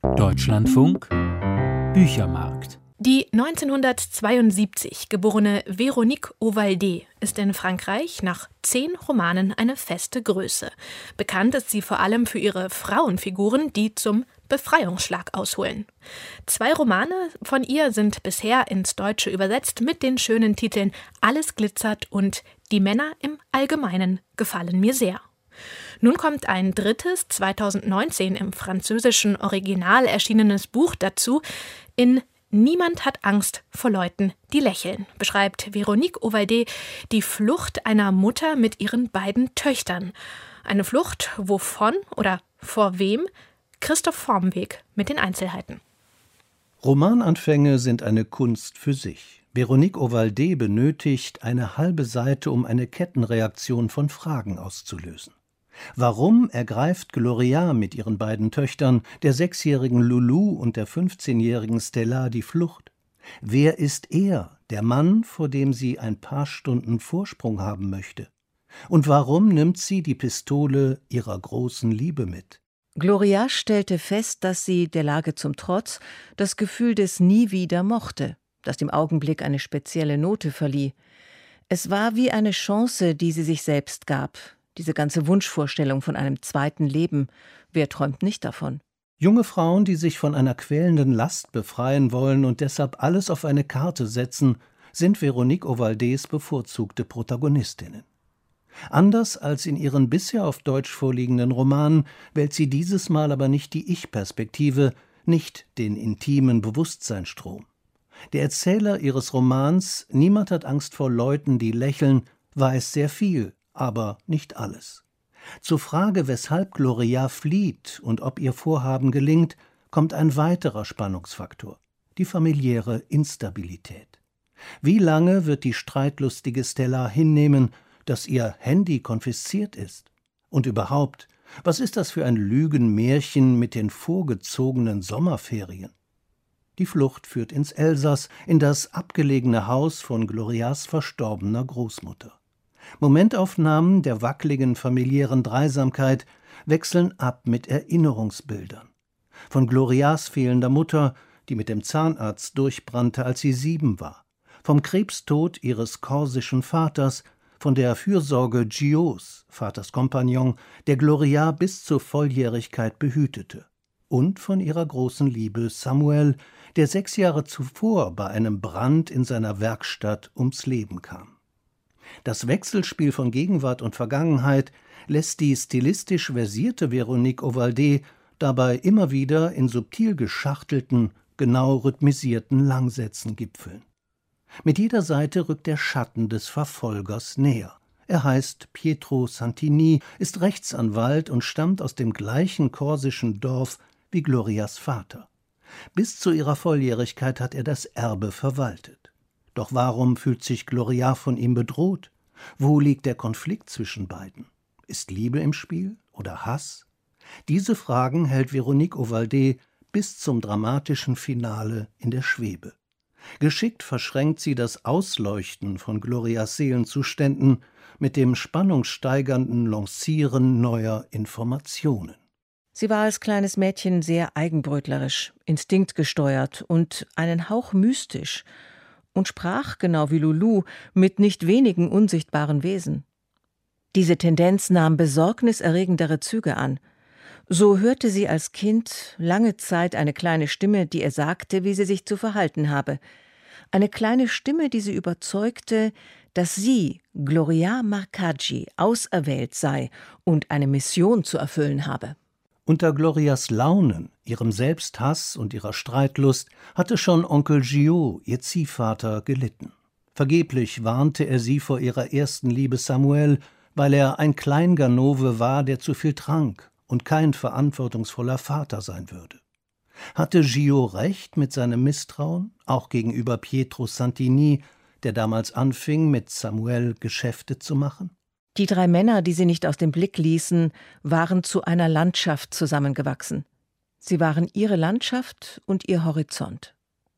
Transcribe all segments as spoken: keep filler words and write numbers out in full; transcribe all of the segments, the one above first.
Deutschlandfunk Büchermarkt. Die neunzehnhundertzweiundsiebzig geborene Véronique Ovalde ist in Frankreich nach zehn Romanen eine feste Größe. Bekannt ist sie vor allem für ihre Frauenfiguren, die zum Befreiungsschlag ausholen. Zwei Romane von ihr sind bisher ins Deutsche übersetzt mit den schönen Titeln Alles glitzert und Die Männer im Allgemeinen gefallen mir sehr. Nun kommt ein drittes, zweitausendneunzehn im französischen Original erschienenes Buch dazu. In Niemand hat Angst vor Leuten, die lächeln, beschreibt Véronique Ovalde die Flucht einer Mutter mit ihren beiden Töchtern. Eine Flucht wovon oder vor wem? Christoph Vormweg mit den Einzelheiten. Romananfänge sind eine Kunst für sich. Véronique Ovalde benötigt eine halbe Seite, um eine Kettenreaktion von Fragen auszulösen. Warum ergreift Gloria mit ihren beiden Töchtern, der sechsjährigen Loulou und der fünfzehnjährigen Stella, die Flucht? Wer ist er, der Mann, vor dem sie ein paar Stunden Vorsprung haben möchte? Und warum nimmt sie die Pistole ihrer großen Liebe mit? Gloria stellte fest, dass sie, der Lage zum Trotz, das Gefühl des Nie wieder mochte, das dem Augenblick eine spezielle Note verlieh. Es war wie eine Chance, die sie sich selbst gab. Diese ganze Wunschvorstellung von einem zweiten Leben, wer träumt nicht davon? Junge Frauen, die sich von einer quälenden Last befreien wollen und deshalb alles auf eine Karte setzen, sind Véronique Ovaldes bevorzugte Protagonistinnen. Anders als in ihren bisher auf Deutsch vorliegenden Romanen wählt sie dieses Mal aber nicht die Ich-Perspektive, nicht den intimen Bewusstseinsstrom. Der Erzähler ihres Romans »Niemand hat Angst vor Leuten, die lächeln« weiß sehr viel, aber nicht alles. Zur Frage, weshalb Gloria flieht und ob ihr Vorhaben gelingt, kommt ein weiterer Spannungsfaktor: die familiäre Instabilität. Wie lange wird die streitlustige Stella hinnehmen, dass ihr Handy konfisziert ist? Und überhaupt, was ist das für ein Lügenmärchen mit den vorgezogenen Sommerferien? Die Flucht führt ins Elsass, in das abgelegene Haus von Glorias verstorbener Großmutter. Momentaufnahmen der wackeligen familiären Dreisamkeit wechseln ab mit Erinnerungsbildern. Von Glorias fehlender Mutter, die mit dem Zahnarzt durchbrannte, als sie sieben war. Vom Krebstod ihres korsischen Vaters, von der Fürsorge Giots, Vaters Kompagnon, der Gloria bis zur Volljährigkeit behütete. Und von ihrer großen Liebe Samuel, der sechs Jahre zuvor bei einem Brand in seiner Werkstatt ums Leben kam. Das Wechselspiel von Gegenwart und Vergangenheit lässt die stilistisch versierte Véronique Ovalde dabei immer wieder in subtil geschachtelten, genau rhythmisierten Langsätzen gipfeln. Mit jeder Seite rückt der Schatten des Verfolgers näher. Er heißt Pietro Santini, ist Rechtsanwalt und stammt aus dem gleichen korsischen Dorf wie Glorias Vater. Bis zu ihrer Volljährigkeit hat er das Erbe verwaltet. Doch warum fühlt sich Gloria von ihm bedroht? Wo liegt der Konflikt zwischen beiden? Ist Liebe im Spiel oder Hass? Diese Fragen hält Véronique Ovalde bis zum dramatischen Finale in der Schwebe. Geschickt verschränkt sie das Ausleuchten von Glorias Seelenzuständen mit dem spannungssteigernden Lancieren neuer Informationen. Sie war als kleines Mädchen sehr eigenbrötlerisch, instinktgesteuert und einen Hauch mystisch und sprach, genau wie Loulou, mit nicht wenigen unsichtbaren Wesen. Diese Tendenz nahm besorgniserregendere Züge an. So hörte sie als Kind lange Zeit eine kleine Stimme, die ihr sagte, wie sie sich zu verhalten habe. Eine kleine Stimme, die sie überzeugte, dass sie, Gloria Marcaggi, auserwählt sei und eine Mission zu erfüllen habe. Unter Glorias Launen, ihrem Selbsthass und ihrer Streitlust hatte schon Onkel Giot, ihr Ziehvater, gelitten. Vergeblich warnte er sie vor ihrer ersten Liebe Samuel, weil er ein Kleinganove war, der zu viel trank und kein verantwortungsvoller Vater sein würde. Hatte Giot recht mit seinem Misstrauen, auch gegenüber Pietro Santini, der damals anfing, mit Samuel Geschäfte zu machen? Die drei Männer, die sie nicht aus dem Blick ließen, waren zu einer Landschaft zusammengewachsen. Sie waren ihre Landschaft und ihr Horizont.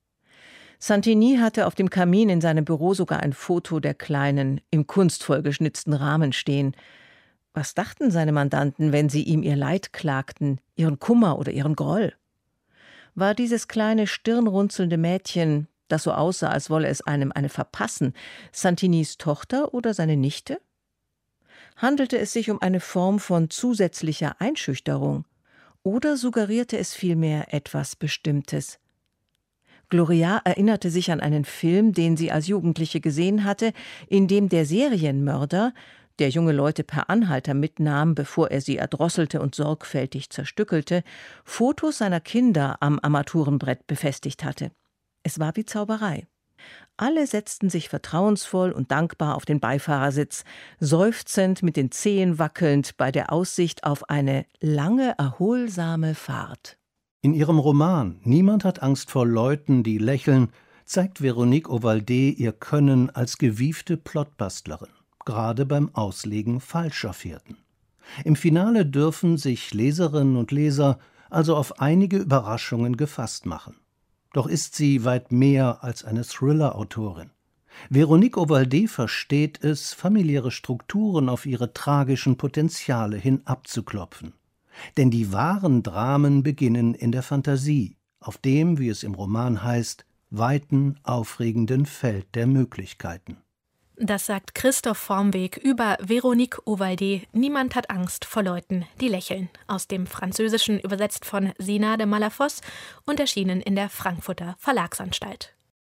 Santini hatte auf dem Kamin in seinem Büro sogar ein Foto der Kleinen im kunstvoll geschnitzten Rahmen stehen. Was dachten seine Mandanten, wenn sie ihm ihr Leid klagten, ihren Kummer oder ihren Groll? War dieses kleine, stirnrunzelnde Mädchen, das so aussah, als wolle es einem eine verpassen, Santinis Tochter oder seine Nichte? Handelte es sich um eine Form von zusätzlicher Einschüchterung? Oder suggerierte es vielmehr etwas Bestimmtes? Gloria erinnerte sich an einen Film, den sie als Jugendliche gesehen hatte, in dem der Serienmörder, der junge Leute per Anhalter mitnahm, bevor er sie erdrosselte und sorgfältig zerstückelte, Fotos seiner Kinder am Armaturenbrett befestigt hatte. Es war wie Zauberei. Alle setzten sich vertrauensvoll und dankbar auf den Beifahrersitz, seufzend mit den Zehen wackelnd bei der Aussicht auf eine lange, erholsame Fahrt. In ihrem Roman »Niemand hat Angst vor Leuten, die lächeln« zeigt Véronique Ovaldé ihr Können als gewiefte Plotbastlerin, gerade beim Auslegen falscher Fährten. Im Finale dürfen sich Leserinnen und Leser also auf einige Überraschungen gefasst machen. Doch ist sie weit mehr als eine Thriller-Autorin. Véronique Ovaldé versteht es, familiäre Strukturen auf ihre tragischen Potenziale hin abzuklopfen. Denn die wahren Dramen beginnen in der Fantasie, auf dem, wie es im Roman heißt, weiten, aufregenden Feld der Möglichkeiten. Das sagt Christoph Vormweg über Véronique Ovaldé. Niemand hat Angst vor Leuten, die lächeln. Aus dem Französischen übersetzt von Sina de Malafosse und erschienen in der Frankfurter Verlagsanstalt.